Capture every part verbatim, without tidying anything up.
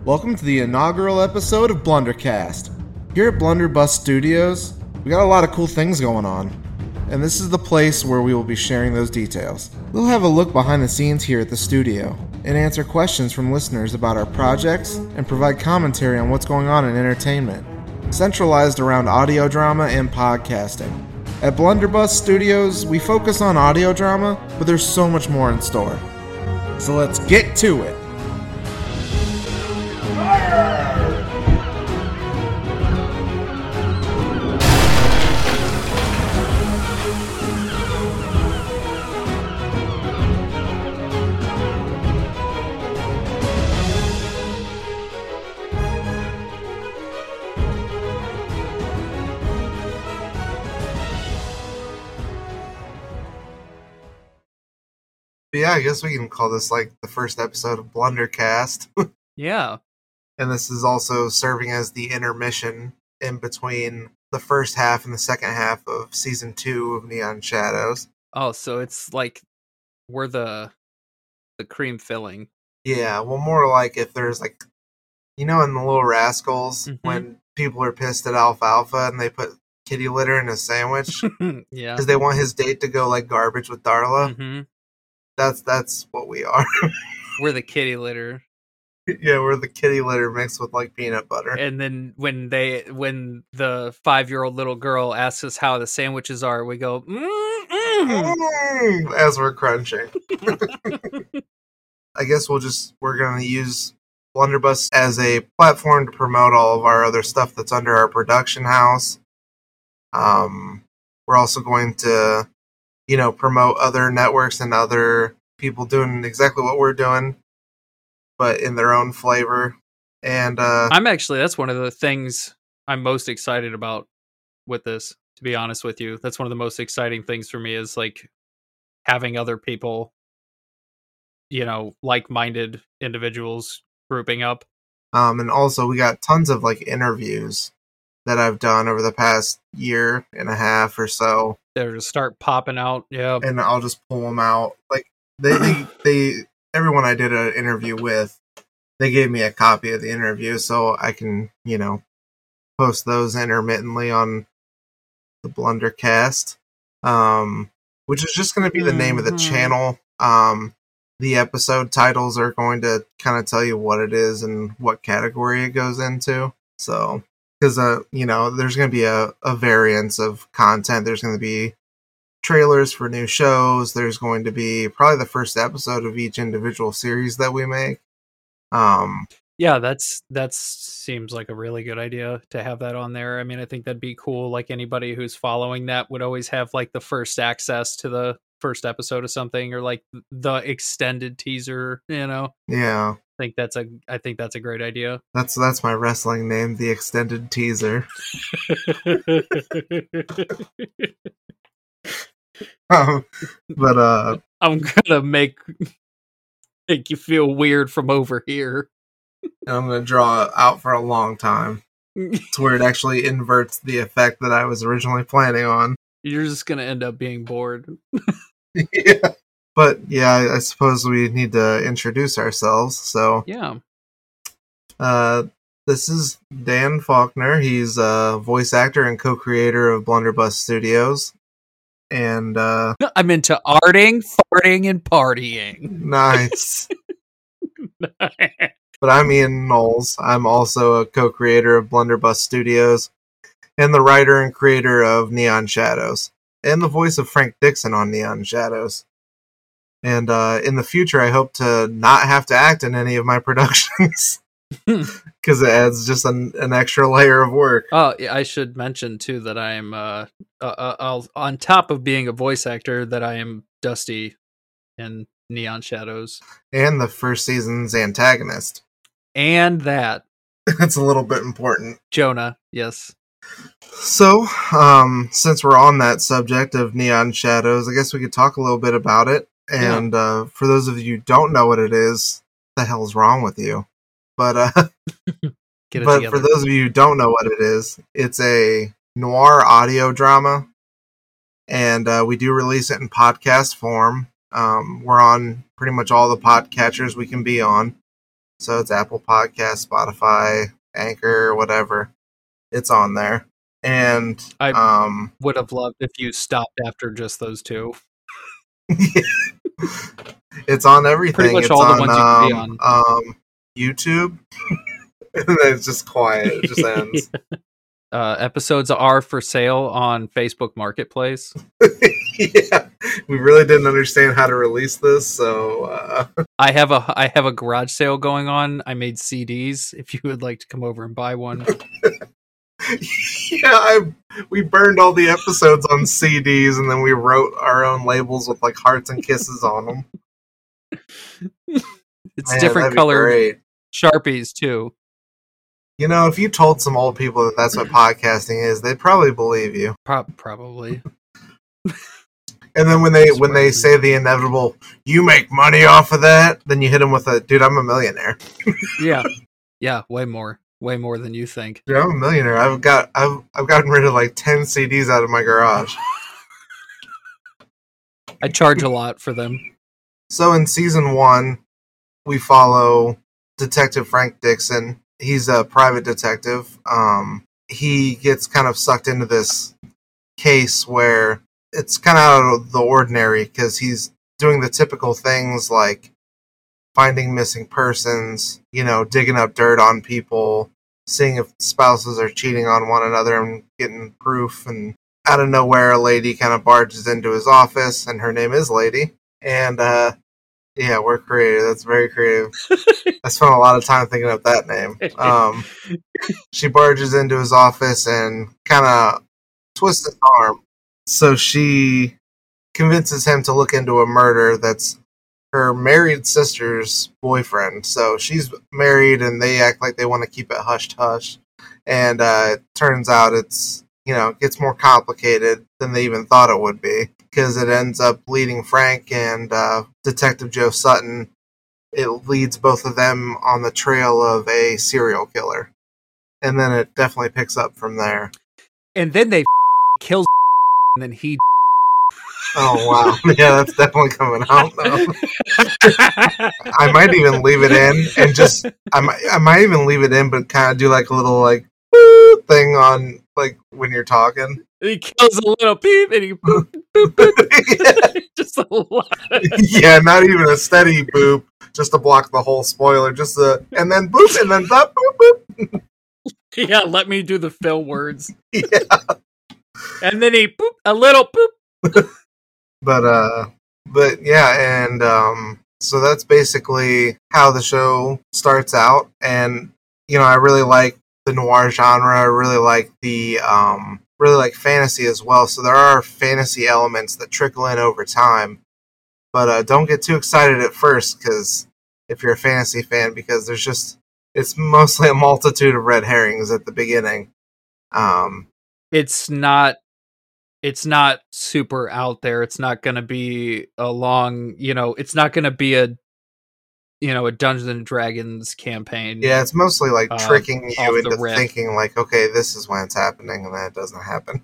Welcome to the inaugural episode of Blundercast. Here at Blunderbuss Studios, we got a lot of cool things going on, and this is the place where we will be sharing those details. We'll have a look behind the scenes here at the studio, and answer questions from listeners about our projects, and provide commentary on what's going on in entertainment, centralized around audio drama and podcasting. At Blunderbuss Studios, we focus on audio drama, but there's so much more in store. So let's get to it! Yeah, I guess we can call this like the first episode of Blundercast. Yeah. And this is also serving as the intermission in between the first half and the second half of season two of Neon Shadows. Oh, so it's like we're the the cream filling. Yeah, well, more like if there's like, you know, in the Little Rascals, Mhm. when people are pissed at Alfalfa and they put kitty litter in a sandwich Yeah. because they want his date to go like garbage with Darla. hmm That's that's what we are. We're the kitty litter. Yeah, we're the kitty litter mixed with like peanut butter. And then when they when the five year old little girl asks us how the sandwiches are, we go mm-mm. Mm, as we're crunching. I guess we'll just we're gonna use Blunderbuss as a platform to promote all of our other stuff that's under our production house. Um, we're also going to, you know, promote other networks and other people doing exactly what we're doing, but in their own flavor. And uh, I'm actually that's one of the things I'm most excited about with this, to be honest with you. That's one of the most exciting things for me is like having other people, you know, like-minded individuals grouping up. um, and also we got tons of like interviews that I've done over the past year and a half or so. They're to start popping out. Yeah. And I'll just pull them out. Like they, they, they, everyone I did an interview with, they gave me a copy of the interview, so I can, you know, post those intermittently on the Blundercast, um, which is just going to be the name of the Mhm. channel. Um, the episode titles are going to kind of tell you what it is and what category it goes into. So, because uh, you know, there's going to be a, a variance of content. There's going to be trailers for new shows. There's going to be probably the first episode of each individual series that we make. Um, Yeah, that's that's seems like a really good idea to have that on there. I mean, I think that'd be cool. Like anybody who's following that would always have like the first access to the first episode of something or like the extended teaser, you know. yeah, I think that's a I think that's a great idea. that's that's my wrestling name, the extended teaser. Um, but uh, I'm gonna make make you feel weird from over here. I'm gonna draw it out for a long time to where it actually inverts the effect that I was originally planning on. You're just gonna end up being bored. Yeah. But yeah, I, I suppose we need to introduce ourselves. So Yeah. uh, this is Dan Faulkner. He's a voice actor and co-creator of Blunderbuss Studios. And uh, I'm into arting, farting, and partying. nice. But I'm Ian Knowles. I'm also a co-creator of Blunderbuss Studios and the writer and creator of Neon Shadows and the voice of Frank Dixon on Neon Shadows. And uh, in the future, I hope to not have to act in any of my productions because it adds just an, an extra layer of work. Oh, yeah, I should mention too that I am uh, uh, uh I'll, on top of being a voice actor, that I am Dusty in Neon Shadows, And the first season's antagonist. and that That's a little bit important. Jonah. Yes. So, um, since we're on that subject of Neon Shadows, I guess we could talk a little bit about it. And uh, for those of you who don't know what it is, what the hell's wrong with you? But uh, Get it but together. for those of you who don't know what it is, it's a noir audio drama, and uh, we do release it in podcast form. Um, we're on pretty much all the podcatchers we can be on. So it's Apple Podcasts, Spotify, Anchor, whatever. It's on there. And I um, would have loved if you stopped after just those two. It's on everything. Pretty much it's all the on, ones you um, can be on. Um, YouTube. And then it's just quiet. It just ends. Uh, episodes are for sale on Facebook Marketplace. Yeah, we really didn't understand how to release this, so uh... I have a I have a garage sale going on. I made C Ds. If you would like to come over and buy one. Yeah, I we burned all the episodes on C Ds, and then we wrote our own labels with like hearts and kisses on them. It's Man, different colored Sharpies too. You know, if you told some old people that that's what podcasting is, they'd probably believe you. Pro- probably. And then when they when they say the inevitable, you make money off of that, then you hit them with a, dude, I'm a millionaire. Yeah, yeah, way more, way more than you think. Dude, I'm a millionaire. I've got I've I've gotten rid of like ten C Ds out of my garage. I charge a lot for them. So in season one, we follow Detective Frank Dixon. He's a private detective. Um, he gets kind of sucked into this case where it's kind of out of the ordinary because he's doing the typical things like finding missing persons, you know, digging up dirt on people, seeing if spouses are cheating on one another and getting proof. And out of nowhere, a lady kind of barges into his office, and her name is Lady. And, uh, yeah, we're creative. That's very creative. I spent a lot of time thinking of that name. Um, she barges into his office and kind of twists his arm. So she convinces him to look into a murder that's her married sister's boyfriend. So she's married and they act like they want to keep it hush-hush. And uh, it turns out it's, you know, it gets more complicated than they even thought it would be. Because it ends up leading Frank and uh, Detective Joe Sutton. It leads both of them on the trail of a serial killer. And then it definitely picks up from there. And then they kill and then he... Oh, wow. Yeah, that's definitely coming out, though. I might even leave it in and just... I might, I might even leave it in, but kind of do like a little, like, thing on, like, when you're talking. He kills a little peep and he boop, boop, boop. Yeah. Just a lot. Yeah, not even a steady boop, just to block the whole spoiler. Just a, and then boop, and then boop, boop, boop. Yeah, let me do the fill words. Yeah. And then he boop, a little boop. But, uh, but yeah, and, um, so that's basically how the show starts out. And, you know, I really like the noir genre. I really like the, um, really like fantasy as well, so there are fantasy elements that trickle in over time. But uh, don't get too excited at first, because if you're a fantasy fan, because there's just, it's mostly a multitude of red herrings at the beginning. Um, it's not, it's not super out there. It's not going to be a long, you know, it's not going to be a, you know, a Dungeons and Dragons campaign. Yeah, it's mostly like uh, tricking you into rip. thinking like, okay, this is when it's happening, and then it doesn't happen.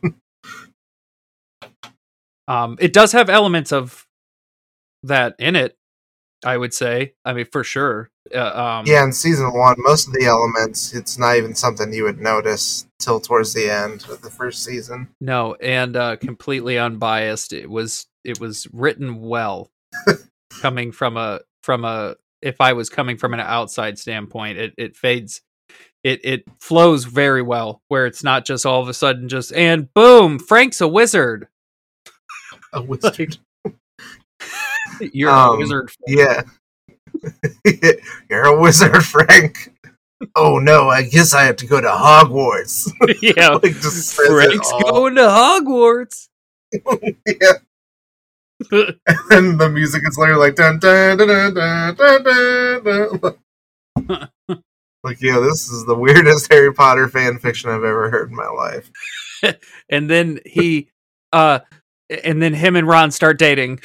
um, it does have elements of that in it, I would say. I mean, for sure. Uh, um, yeah, in season one, most of the elements, it's not even something you would notice till towards the end of the first season. No, and uh, completely unbiased. It was it was written well, coming from a from a. If I was coming from an outside standpoint, it, it fades, it it flows very well, where it's not just all of a sudden just, and boom, Frank's a wizard. A wizard. You're um, a wizard. Yeah. You're a wizard, Frank. Oh no, I guess I have to go to Hogwarts. Yeah, like, just Frank's going to Hogwarts. Yeah. And the music is literally like dun dun dun dun dun dun dun. dun. Like, yo, this is the weirdest Harry Potter fan fiction I've ever heard in my life. And then he, uh, and then him and Ron start dating.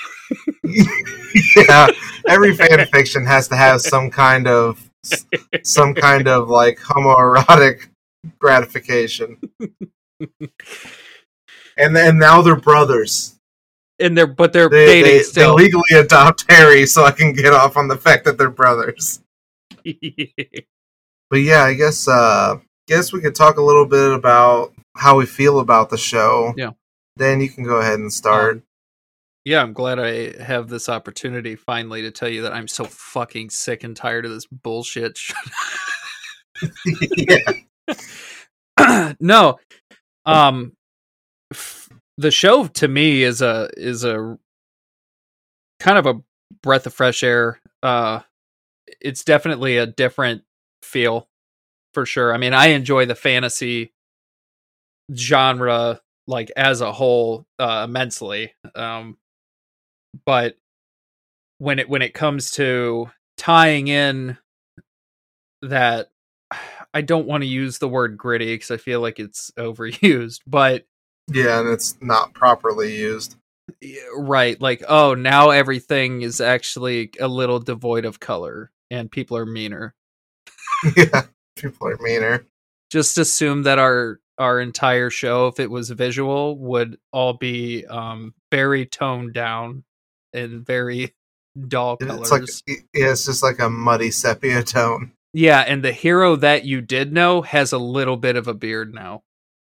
Yeah, every fan fiction has to have some kind of, some kind of like homoerotic gratification. And then now they're brothers. And they're, but they're they, dating they, still. They legally adopt Harry so I can get off on the fact that they're brothers. But yeah, I guess uh guess we could talk a little bit about how we feel about the show. Yeah. Dan, you can go ahead and start. Um, yeah, I'm glad I have this opportunity finally to tell you that I'm so fucking sick and tired of this bullshit. Yeah. No. Um f- the show to me is a is a kind of a breath of fresh air. Uh it's definitely a different feel for sure. I mean, I enjoy the fantasy genre like as a whole uh immensely. Um but when it when it comes to tying in that, I don't want to use the word gritty because I feel like it's overused, but Yeah, and it's not properly used. right, like, oh, now everything is actually a little devoid of color and people are meaner. Yeah, people are meaner. Just assume that our our entire show, if it was visual, would all be um very toned down and very dull It's colors. like yeah, it's just like a muddy sepia tone. Yeah, and the hero that you did know has a little bit of a beard now.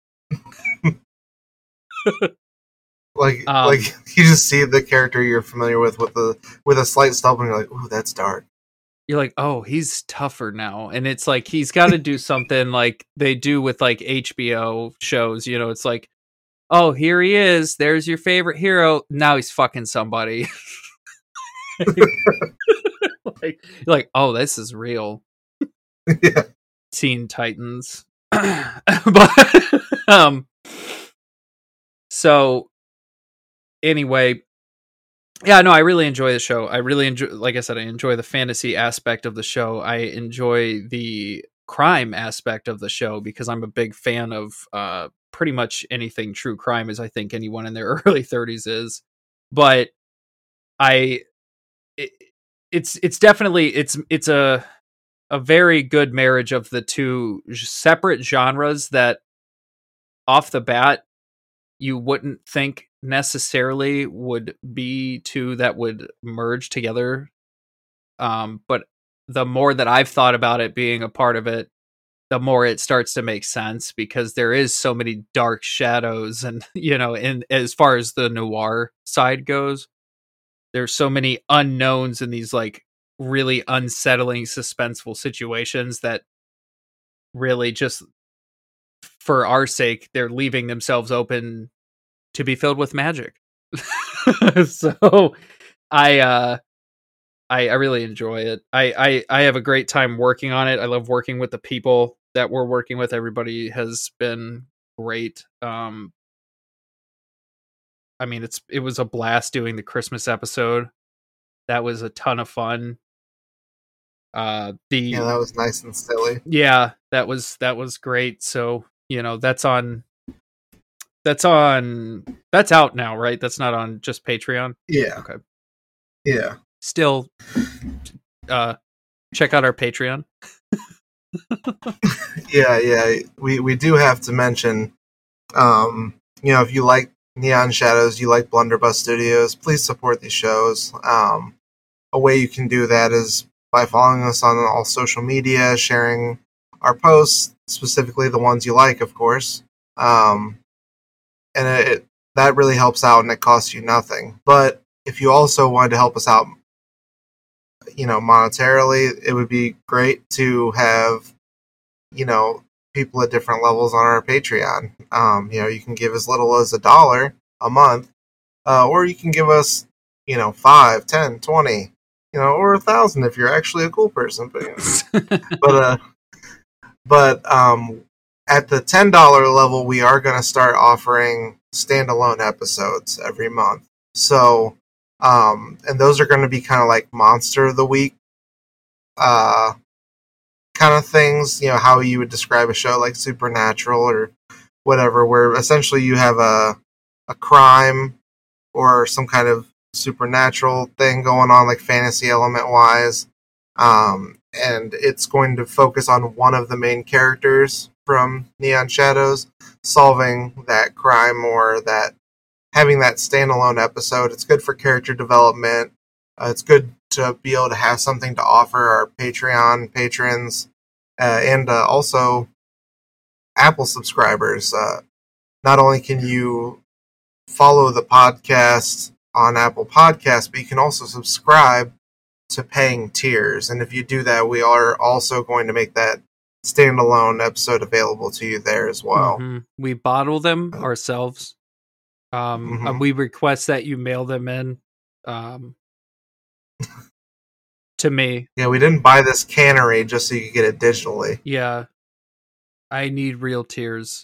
Like Um, like you just see the character you're familiar with with the with a slight stubble and you're like, ooh, that's dark. You're like, oh, he's tougher now. And it's like he's got to do something like they do with like H B O shows, you know, it's like, oh, here he is, there's your favorite hero, now he's fucking somebody. like, you're like, oh, this is real. Yeah. Teen Titans. But um so anyway, yeah, no, I really enjoy the show. I really enjoy, like I said, I enjoy the fantasy aspect of the show. I enjoy the crime aspect of the show because I'm a big fan of uh pretty much anything true crime, as I think anyone in their early thirties is. But I it, it's it's definitely it's it's a a very good marriage of the two separate genres that off the bat you wouldn't think necessarily would be two that would merge together. Um, but the more that I've thought about it being a part of it, the more it starts to make sense because there is so many dark shadows and, you know, in as far as the noir side goes, there's so many unknowns in these like really unsettling, suspenseful situations that really just for our sake, they're leaving themselves open to be filled with magic. So I uh I, I really enjoy it. I, I I have a great time working on it. I love working with the people that we're working with. Everybody has been great. Um I mean it's it was a blast doing the Christmas episode. That was a ton of fun. Uh the Yeah, that was nice and silly. Yeah, that was that was great. So, you know, that's on That's on. That's out now, right? That's not on just Patreon. Yeah. Okay. Yeah. Still, uh, check out our Patreon. Yeah, yeah. We we do have to mention, um, you know, if you like Neon Shadows, you like Blunderbuss Studios, please support these shows. Um, a way you can do that is by following us on all social media, sharing our posts, specifically the ones you like, of course. Um, and it, that really helps out, and it costs you nothing. But if you also wanted to help us out, you know, monetarily, it would be great to have, you know, people at different levels on our Patreon. Um, you know, you can give as little as a dollar a month, uh, or you can give us, you know, five, ten, twenty, you know, or a thousand if you're actually a cool person. But, you know, but, uh, but um, at the ten dollar level, we are going to start offering standalone episodes every month. So, um, and those are going to be kind of like Monster of the Week, uh, kind of things, you know, how you would describe a show like Supernatural or whatever, where essentially you have a, a crime or some kind of supernatural thing going on, like fantasy element wise. Um, and it's going to focus on one of the main characters from Neon Shadows solving that crime or that having that standalone episode. It's good for character development. Uh, it's good to be able to have something to offer our Patreon patrons uh, and uh, also Apple subscribers. Uh, not only can you follow the podcast on Apple Podcasts, but you can also subscribe to paying tiers. And if you do that, we are also going to make that standalone episode available to you there as well. Mm-hmm. We bottle them ourselves. Um, mm-hmm. and we request that you mail them in um, to me. Yeah, we didn't buy this cannery just so you could get it digitally. Yeah. I need real tears.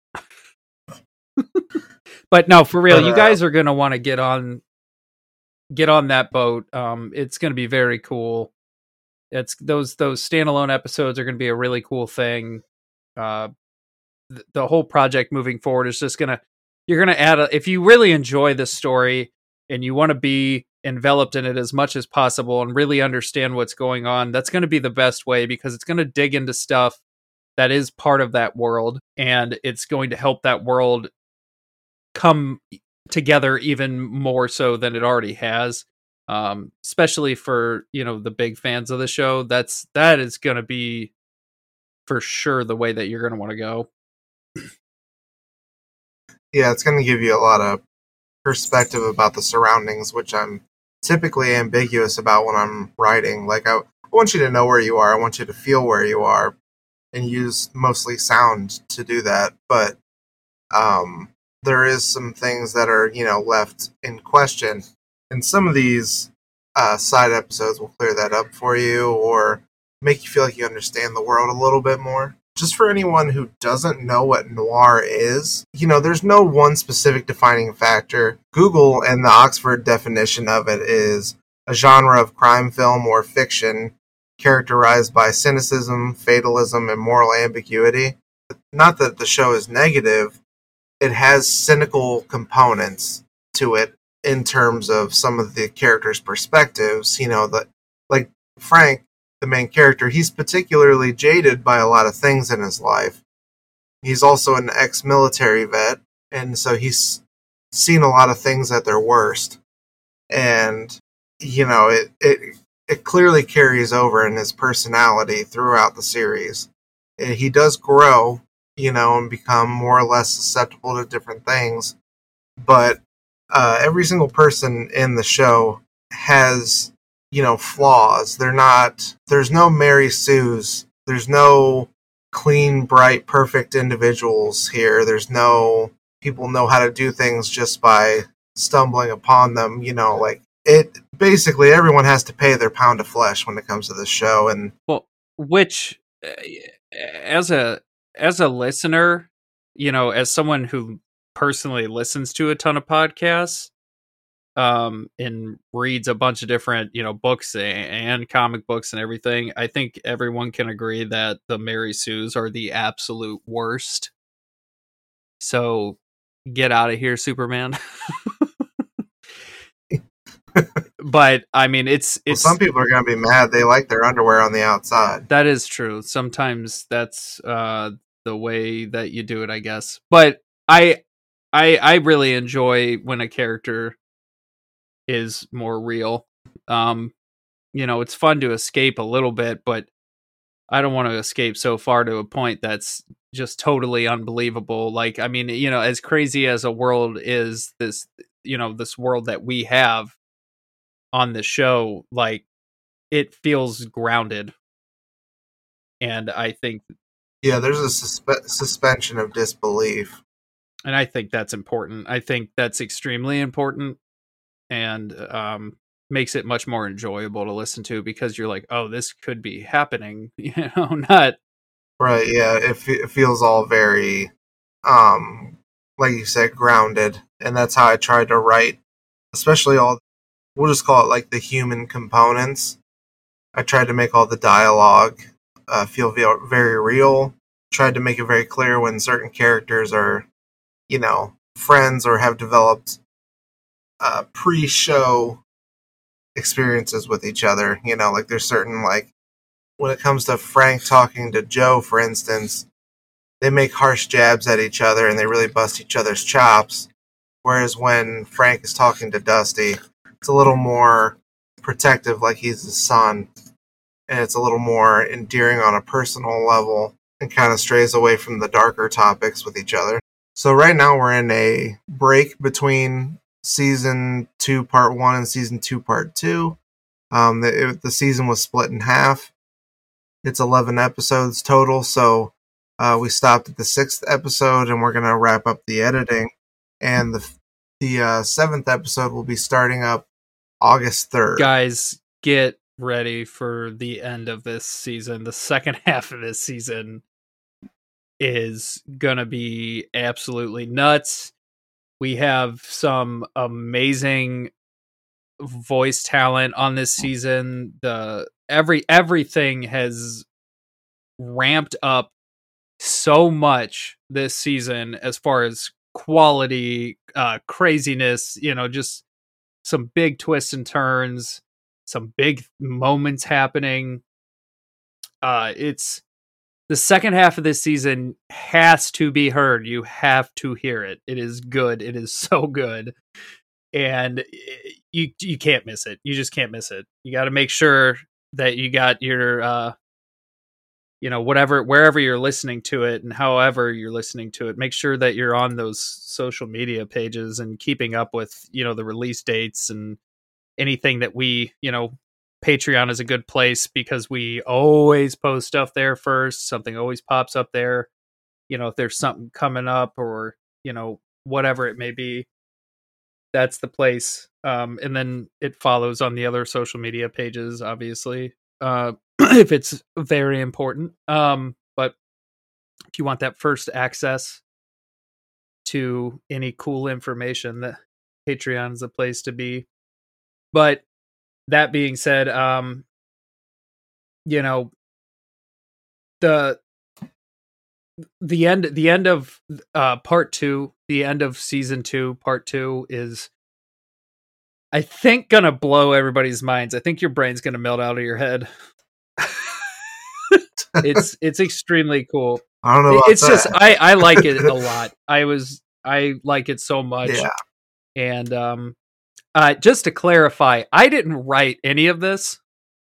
But no, for real, But, uh, you guys are going to want to get on get on that boat. Um, it's going to be very cool. It's those those standalone episodes are going to be a really cool thing. Uh, th- the whole project moving forward is just going to you're going to add a, if you really enjoy this story and you want to be enveloped in it as much as possible and really understand what's going on, that's going to be the best way, because it's going to dig into stuff that is part of that world, and it's going to help that world come together even more so than it already has. Um, especially for, you know, the big fans of the show, that's that is going to be for sure the way that you're going to want to go. Yeah, it's going to give you a lot of perspective about the surroundings, which I'm typically ambiguous about when I'm writing. Like, I, I want you to know where you are. I want you to feel where you are, and use mostly sound to do that. But um, there is some things that are, you know, left in question. And some of these uh, side episodes will clear that up for you or make you feel like you understand the world a little bit more. Just for anyone who doesn't know what noir is, you know, there's no one specific defining factor. Google and the Oxford definition of it is a genre of crime film or fiction characterized by cynicism, fatalism, and moral ambiguity. Not that the show is negative, it has cynical components to it in terms of some of the characters' perspectives. You know, that like Frank, the main character, he's particularly jaded by a lot of things in his life. He's also an ex-military vet, and so he's seen a lot of things at their worst. And, you know, it it, it clearly carries over in his personality throughout the series. And he does grow, you know, and become more or less susceptible to different things. But uh, every single person in the show has, you know, flaws. They're not, there's no Mary Sue's. There's no clean, bright, perfect individuals here. There's no people know how to do things just by stumbling upon them. You know, like it, basically everyone has to pay their pound of flesh when it comes to this show. And well, which uh, as a, as a listener, you know, as someone who personally listens to a ton of podcasts, um, and reads a bunch of different, you know, books and, and comic books and everything, I think everyone can agree that the Mary Sues are the absolute worst. So get out of here, Superman. But I mean, it's it's well, some people are going to be mad. They like their underwear on the outside. That is true. Sometimes that's uh, the way that you do it, I guess. But I, I, I really enjoy when a character is more real. Um, you know, it's fun to escape a little bit, but I don't want to escape so far to a point that's just totally unbelievable. Like, I mean, you know, as crazy as a world is, this, you know, this world that we have on the show, like, it feels grounded. And I think, yeah, there's a suspe- suspension of disbelief. And I think that's important. I think that's extremely important, and um, makes it much more enjoyable to listen to, because you're like, oh, this could be happening, you know, not right. Yeah, it, f- it feels all very, um, like you said, grounded, and that's how I tried to write, especially all. We'll just call it like the human components. I tried to make all the dialogue uh, feel ve- very real. Tried to make it very clear when certain characters are, you know, friends or have developed uh, pre-show experiences with each other. You know, like there's certain, like, when it comes to Frank talking to Joe, for instance, they make harsh jabs at each other and they really bust each other's chops. Whereas when Frank is talking to Dusty, it's a little more protective, like he's his son, and it's a little more endearing on a personal level, and kind of strays away from the darker topics with each other. So right now we're in a break between season two, part one, and season two, part two. Um, the, it, the season was split in half. It's eleven episodes total, so uh, we stopped at the sixth episode, and we're going to wrap up the editing. And the the uh, seventh episode will be starting up August third. Guys, get ready for the end of this season. The second half of this season is going to be absolutely nuts. We have some amazing voice talent on this season. The every everything has ramped up so much this season as far as quality, uh craziness, you know, just some big twists and turns, some big moments happening. Uh it's the second half of this season has to be heard. You have to hear it. It is good. It is so good. And you you can't miss it. You just can't miss it. You got to make sure that you got your, uh, you know, whatever, wherever you're listening to it and however you're listening to it, make sure that you're on those social media pages and keeping up with, you know, the release dates and anything that we, you know, Patreon is a good place because we always post stuff there first. Something always pops up there. You know, if there's something coming up or, you know, whatever it may be, that's the place. Um, and then it follows on the other social media pages, obviously, uh, if it's very important. Um, but if you want that first access to any cool information, that Patreon is the place to be. But that being said, um, you know, the the end the end of uh, part two, the end of season two, part two is, I think, gonna blow everybody's minds. I think your brain's gonna melt out of your head. it's it's extremely cool. I don't know. About it's that. just I I like it a lot. I was I like it so much. Yeah. And um, uh, just to clarify, I didn't write any of this,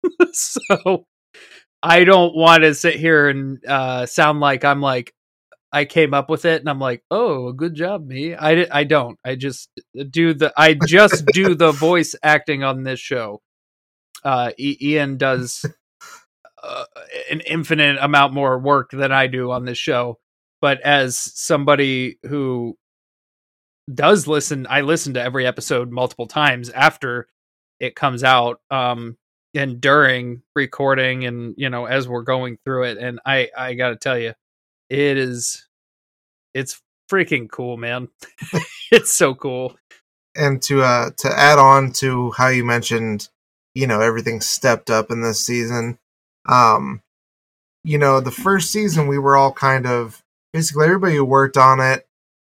so I don't want to sit here and uh, sound like I'm like I came up with it and I'm like, oh, good job, me. I, I don't. I just do the I just do the voice acting on this show. Uh, Ian does uh, an infinite amount more work than I do on this show. But as somebody who does listen, I listen to every episode multiple times after it comes out, um, and during recording, and you know, as we're going through it. And I, I got to tell you, it is, it's freaking cool, man. It's so cool. And to uh, to add on to how you mentioned, you know, everything stepped up in this season. Um, you know, the first season we were all kind of basically everybody who worked on it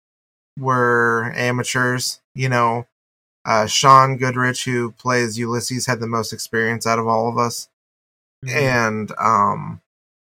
were amateurs. You know, uh, Sean Goodrich, who plays Ulysses, had the most experience out of all of us. Mm-hmm. And um,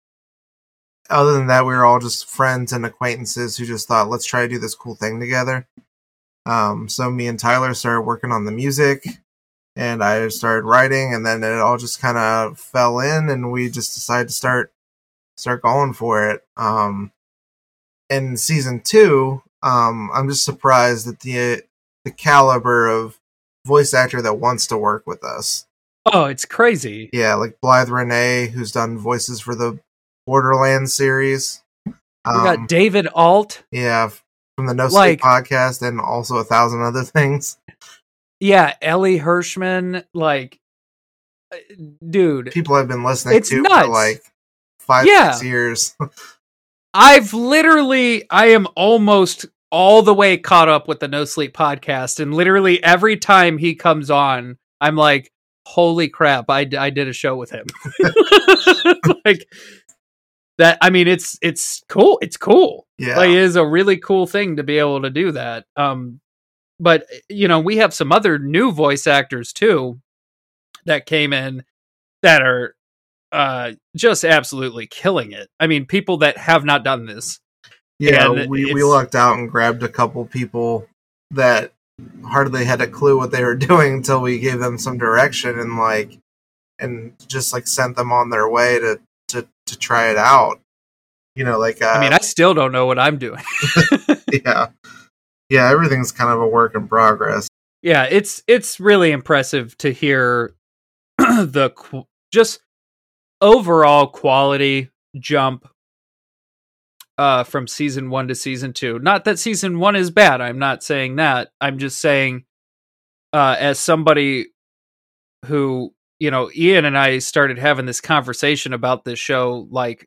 other than that, we were all just friends and acquaintances who just thought, let's try to do this cool thing together. Um, so me and Tyler started working on the music, and I started writing, and then it all just kind of fell in, and we just decided to start start going for it. Um, in season two, um, I'm just surprised at the the caliber of voice actor that wants to work with us. Oh, it's crazy. Yeah, like Blythe Renee, who's done voices for the Borderlands series. Um, we got David Alt. Yeah, from the No Sleep like, podcast, and also a thousand other things. Yeah, Ellie Hirschman, like, dude. People have been listening it's to nuts. for like five, yeah. six years. I've literally, I am almost all the way caught up with the No Sleep podcast, and literally every time he comes on, I'm like, holy crap, I, I did a show with him. Like, that, I mean, it's it's cool. It's cool. Yeah. Like, it is a really cool thing to be able to do that. Um, but, you know, we have some other new voice actors, too, that came in that are uh, just absolutely killing it. I mean, people that have not done this. Yeah, we, we lucked out and grabbed a couple people that hardly had a clue what they were doing until we gave them some direction and like and just like sent them on their way to to, to try it out. You know, like uh, I mean, I still don't know what I'm doing. yeah, yeah, everything's kind of a work in progress. Yeah, it's it's really impressive to hear the qu- just overall quality jump uh, from season one to season two. Not that season one is bad. I'm not saying that. I'm just saying, uh, as somebody who, you know, Ian and I started having this conversation about this show like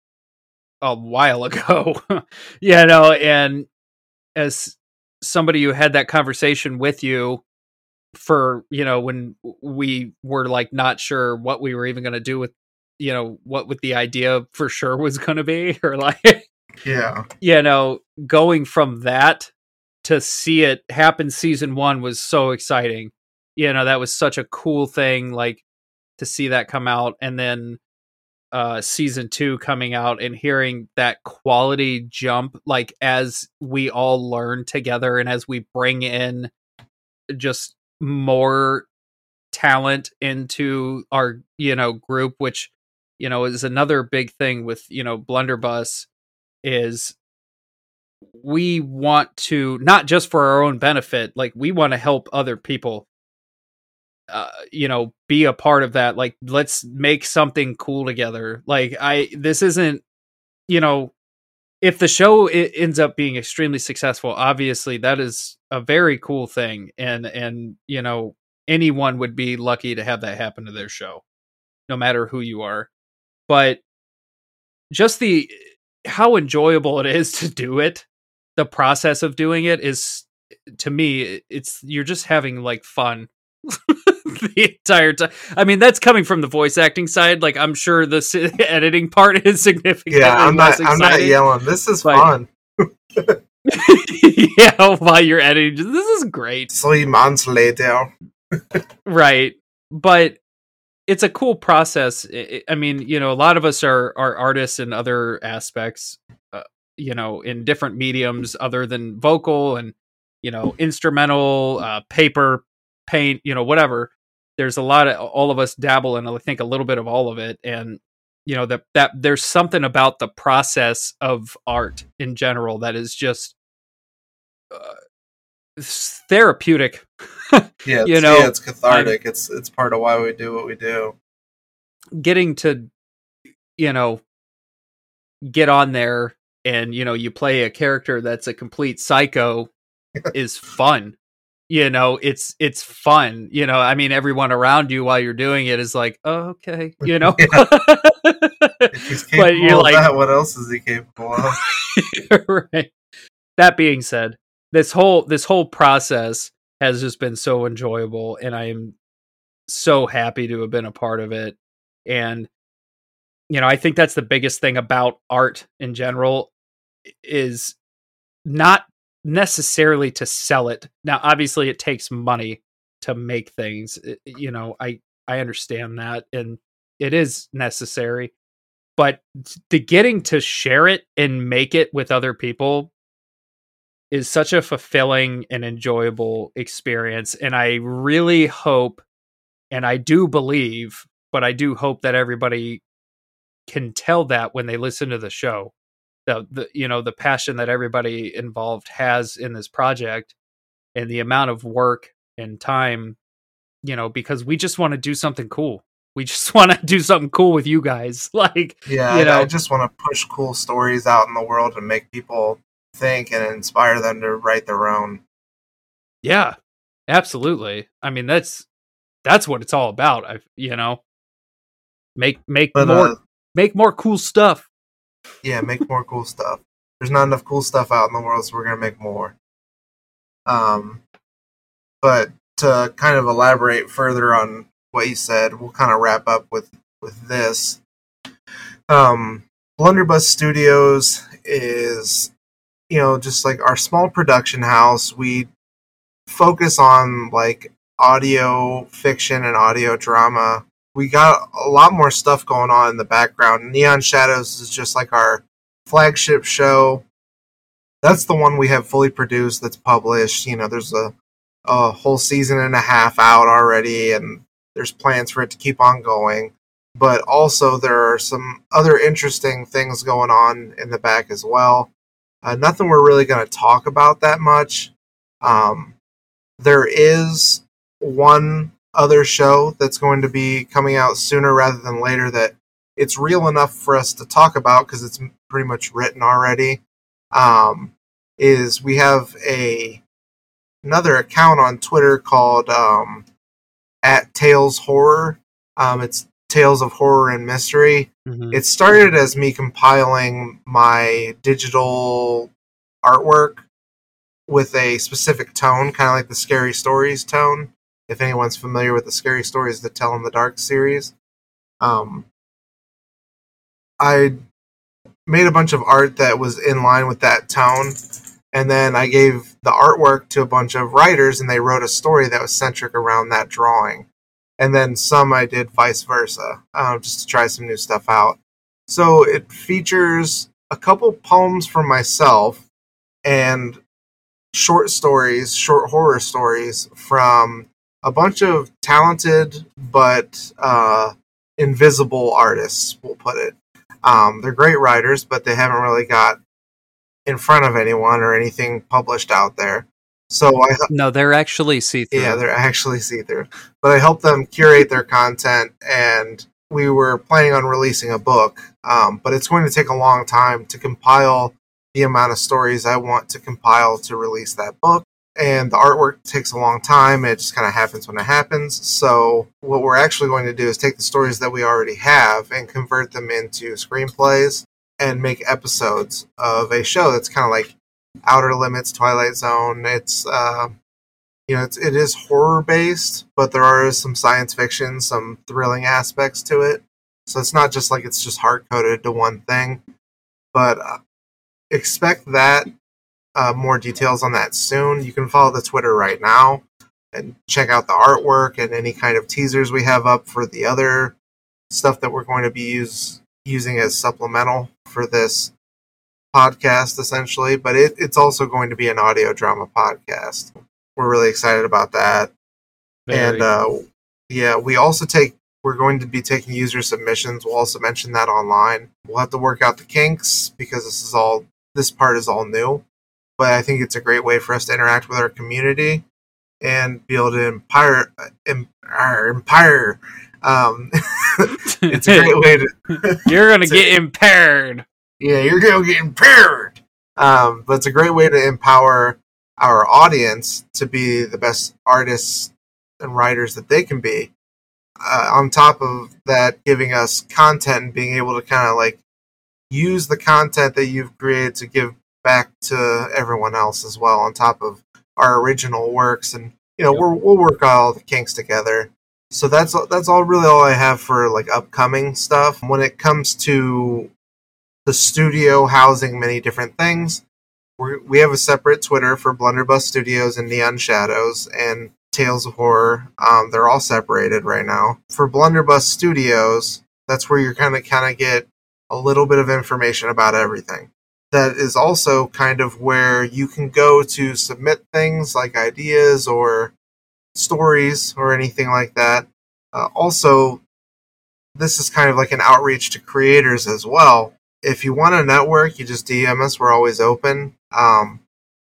a while ago, you know, and as somebody who had that conversation with you for, you know, when we were like not sure what we were even going to do with, you know, what with the idea for sure was going to be, or like, yeah, you know, going from that to see it happen season one was so exciting. You know, that was such a cool thing, like to see that come out, and then uh season two coming out and hearing that quality jump, like as we all learn together and as we bring in just more talent into our, you know, group, which, you know, is another big thing with, you know, Blunderbuss, is we want to, not just for our own benefit, like we want to help other people uh, you know, be a part of that. Like, let's make something cool together. Like, I, this isn't, you know, if the show it ends up being extremely successful, obviously that is a very cool thing. And, and, you know, anyone would be lucky to have that happen to their show, no matter who you are. But just the, how enjoyable it is to do it, the process of doing it is, to me, it's, you're just having like fun the entire time. I mean, that's coming from the voice acting side. Like, I'm sure the s- editing part is significantly yeah. I'm less not. I'm not exciting. yelling. This is but- fun. Yeah, while you're editing, just, this is great. Three months later. Right, but it's a cool process. I I mean, you know, a lot of us are are artists in other aspects, uh, you know, in different mediums other than vocal and, you know, instrumental, uh, paper, paint, you know, whatever. There's a lot of, all of us dabble in, I think, a little bit of all of it. And, you know, that, that there's something about the process of art in general that is just uh, therapeutic. Yeah, it's, you know, yeah, it's cathartic. I'm, it's it's part of why we do what we do. Getting to, you know, get on there and, you know, you play a character that's a complete psycho is fun. You know, it's it's fun. You know, I mean, everyone around you while you're doing it is like, oh, okay, you know. If he's capable but you're of like, that, what else is he capable of? Right. That being said, this whole this whole process has just been so enjoyable, and I am so happy to have been a part of it. And, you know, I think that's the biggest thing about art in general, is not necessarily to sell it. Now, obviously it takes money to make things, you know, I, I understand that, and it is necessary, but the getting to share it and make it with other people is such a fulfilling and enjoyable experience. And I really hope, and I do believe, but I do hope that everybody can tell that when they listen to the show. The, the you know, the passion that everybody involved has in this project, and the amount of work and time, you know, because we just want to do something cool. We just want to do something cool with you guys. Like, yeah, you know, I just want to push cool stories out in the world and make people think and inspire them to write their own. Yeah, absolutely. I mean, that's that's what it's all about. I, you know, make make but, more uh, make more cool stuff. Yeah, make more cool stuff. There's not enough cool stuff out in the world, so we're gonna make more. Um, but to kind of elaborate further on what you said, we'll kind of wrap up with with this. Um, Blunderbuss Studios is, you know, just like our small production house. We focus on like audio fiction and audio drama. We got a lot more stuff going on in the background. Neon Shadows is just like our flagship show. That's the one we have fully produced, that's published. You know, there's a a whole season and a half out already, and there's plans for it to keep on going. But also there are some other interesting things going on in the back as well. Uh, nothing we're really going to talk about that much. Um, there is one other show that's going to be coming out sooner rather than later that it's real enough for us to talk about because it's pretty much written already. Um, is we have a another account on Twitter called um, at Tales Horror. Um, it's Tales of Horror and Mystery. Mm-hmm. It started as me compiling my digital artwork with a specific tone, kind of like the Scary Stories tone. If anyone's familiar with the Scary Stories that Tell in the Dark series. Um, I made a bunch of art that was in line with that tone, and then I gave the artwork to a bunch of writers, and they wrote a story that was centric around that drawing. And then some I did vice versa, um, just to try some new stuff out. So it features a couple poems from myself and short stories, short horror stories from a bunch of talented but uh, invisible artists, we'll put it. Um, they're great writers, but they haven't really got in front of anyone or anything published out there. So I no, they're actually see-through. Yeah, they're actually see-through. But I helped them curate their content, and we were planning on releasing a book. Um, but it's going to take a long time to compile the amount of stories I want to compile to release that book. And the artwork takes a long time. It just kind of happens when it happens. So what we're actually going to do is take the stories that we already have and convert them into screenplays and make episodes of a show that's kind of like Outer Limits, Twilight Zone. It's uh, you know, it's it is horror based, but there are some science fiction, some thrilling aspects to it. So it's not just like it's just hard coded to one thing. But uh, expect that. Uh, more details on that soon. You can follow the Twitter right now and check out the artwork and any kind of teasers we have up for the other stuff that we're going to be use, using as supplemental for this podcast, essentially. But it, it's also going to be an audio drama podcast. We're really excited about that. Very. And uh, yeah, we also take, we're going to be taking user submissions. We'll also mention that online. We'll have to work out the kinks because this is all, this part is all new. But I think it's a great way for us to interact with our community and be able to empire, empire. Um, it's a great way to. You're gonna to, get impaired. Yeah, you're gonna get impaired. Um, but it's a great way to empower our audience to be the best artists and writers that they can be. Uh, on top of that, giving us content and being able to kind of like use the content that you've created to give back to everyone else as well, on top of our original works, and you know, yep. we're, we'll work all the kinks together. So that's that's all really all I have for like upcoming stuff. When it comes to the studio housing many different things, we we have a separate Twitter for Blunderbuss Studios and Neon Shadows and Tales of Horror. Um, they're all separated right now. For Blunderbuss Studios, that's where you're kind of kind of get a little bit of information about everything. That is also kind of where you can go to submit things like ideas or stories or anything like that. Uh, also, this is kind of like an outreach to creators as well. If you want a network, you just D M us. We're always open. Um,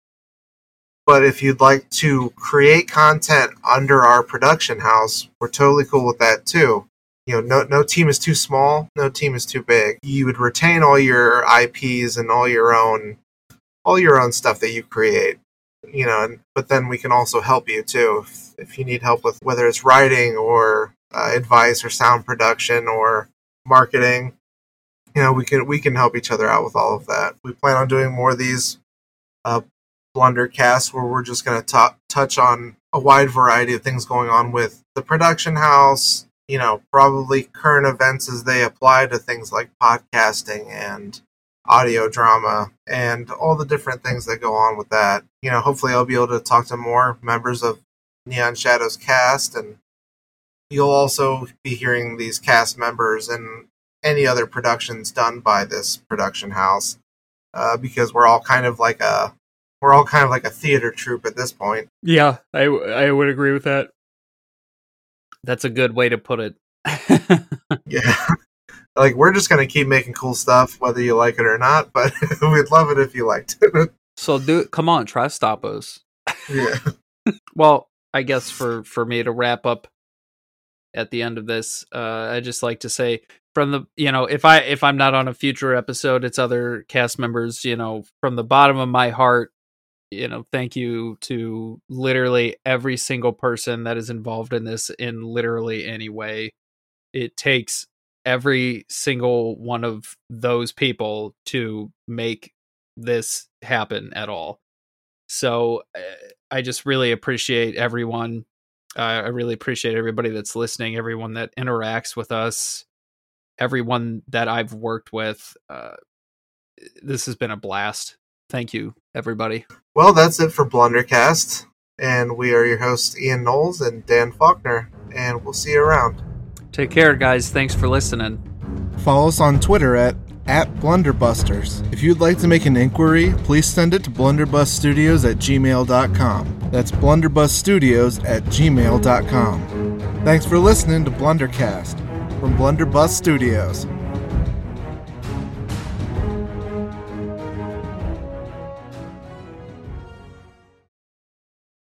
but if you'd like to create content under our production house, we're totally cool with that too. You know, no no team is too small, no team is too big. You would retain all your I Ps and all your own all your own stuff that you create. You know, and, but then we can also help you too if, if you need help with whether it's writing or uh, advice or sound production or marketing. You know, we can we can help each other out with all of that. We plan on doing more of these uh, Blundercasts where we're just going to touch on a wide variety of things going on with the production house. You know, probably current events as they apply to things like podcasting and audio drama and all the different things that go on with that. You know, hopefully I'll be able to talk to more members of Neon Shadows cast, and you'll also be hearing these cast members and any other productions done by this production house uh, because we're all kind of like a we're all kind of like a theater troupe at this point. Yeah, I, I would agree with that. That's a good way to put it. Yeah. Like, we're just going to keep making cool stuff, whether you like it or not, but we'd love it if you liked it. So, do come on, try to stop us. Yeah. Well, I guess for, for me to wrap up at the end of this, uh, I just like to say, from the, you know, if I if I'm not on a future episode, it's other cast members, you know, from the bottom of my heart, you know, thank you to literally every single person that is involved in this in literally any way. It takes every single one of those people to make this happen at all. So uh, I just really appreciate everyone. Uh, I really appreciate everybody that's listening, everyone that interacts with us, everyone that I've worked with. Uh, this has been a blast. Thank you, everybody. Well, that's it for Blundercast. And we are your hosts, Ian Knowles and Dan Faulkner. And we'll see you around. Take care, guys. Thanks for listening. Follow us on Twitter at, at Blunderbusters. If you'd like to make an inquiry, please send it to blunderbuststudios at gmail dot com. That's blunderbuststudios at gmail dot com. Thanks for listening to Blundercast from Blunderbuss Studios.